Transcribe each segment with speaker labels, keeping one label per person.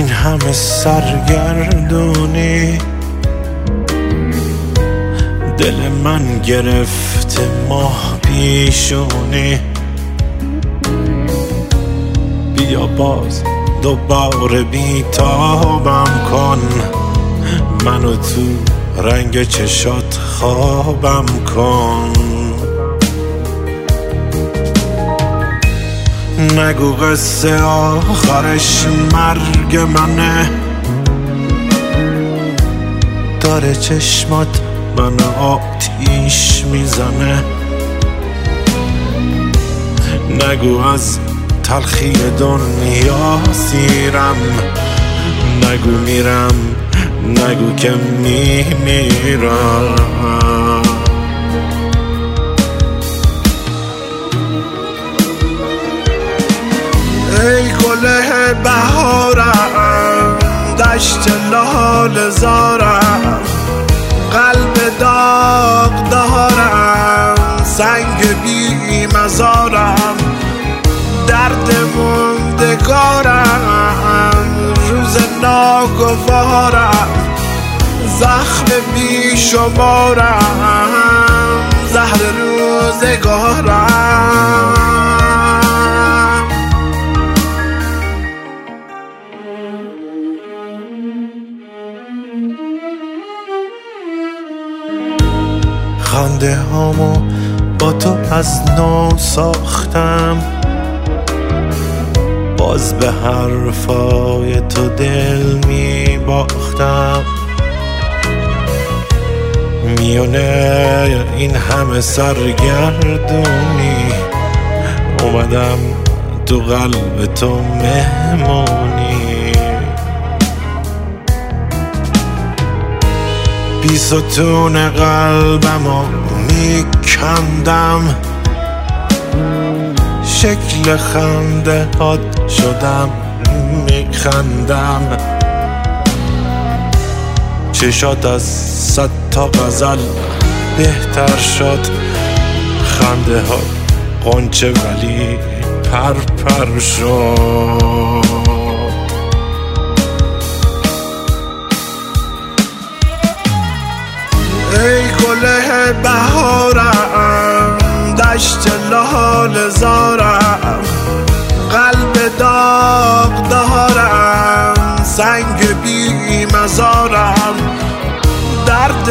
Speaker 1: این همه سرگردونی دل من گرفته ماه پیشونی. بیا باز دوباره بیتابم کن، منو تو رنگ چشات خوابم کن. نگو قصه آخرش مرگ منه، داره چشمات من آتیش میزنه. نگو از تلخی دنیا سیرم، نگو میرم، نگو که میمیرم. ای گل بهارم، دشت لاله زارم، قلب داغ دارم، سنگ بی مزارم، درد موندگارم، روز ناگوارم، زخم بی شمارم، زهر روزگارم. خنده هامو با تو از نو ساختم، باز به حرفای تو دل می باختم. میونه این همه سرگردونی اومدم تو قلب تو مهمونی. بی ستون قلبمو میکندم، شکل خنده هات شدم میخندم. چشات از 100 تا غزل بهتر شد، خنده ها غنچه ولی پرپر شد. ای گل بهارم، دشت لاله زارم، قلب داغ دارم، سنگ بی مزارم، درد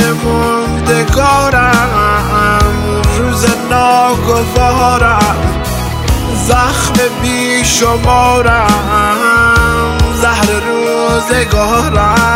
Speaker 1: موندگارم، روز ناگوارم، زخم بی شمارم، زهر روزگارم.